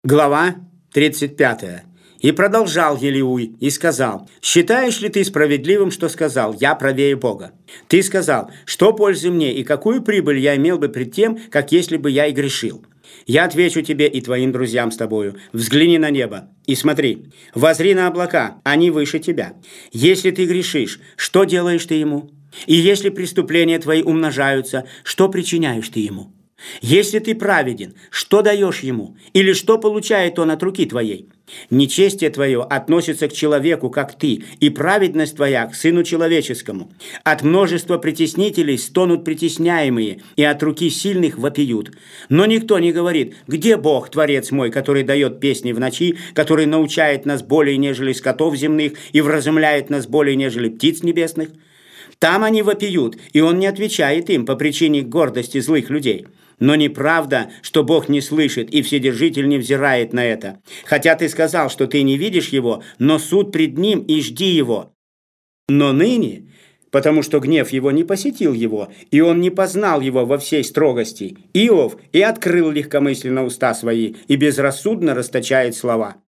Глава 35. «И продолжал Елиуй, и сказал: считаешь ли ты справедливым, что сказал: я правее Бога? Ты сказал: что пользы мне, и какую прибыль я имел бы пред тем, как если бы я и грешил? Я отвечу тебе и твоим друзьям с тобою: взгляни на небо и смотри, возри на облака, они выше тебя. Если ты грешишь, что делаешь ты ему? И если преступления твои умножаются, что причиняешь ты ему? Если ты праведен, что даешь ему? Или что получает он от руки твоей? Нечестие твое относится к человеку, как ты, и праведность твоя к сыну человеческому. От множества притеснителей стонут притесняемые, и от руки сильных вопиют. Но никто не говорит: где Бог, Творец мой, который дает песни в ночи, который научает нас более, нежели скотов земных, и вразумляет нас более, нежели птиц небесных? Там они вопиют, и он не отвечает им по причине гордости злых людей. Но неправда, что Бог не слышит, и Вседержитель не взирает на это. Хотя ты сказал, что ты не видишь его, но суд пред ним, и жди его. Но ныне, потому что гнев его не посетил его, и он не познал его во всей строгости, Иов и открыл легкомысленно уста свои, и безрассудно расточает слова.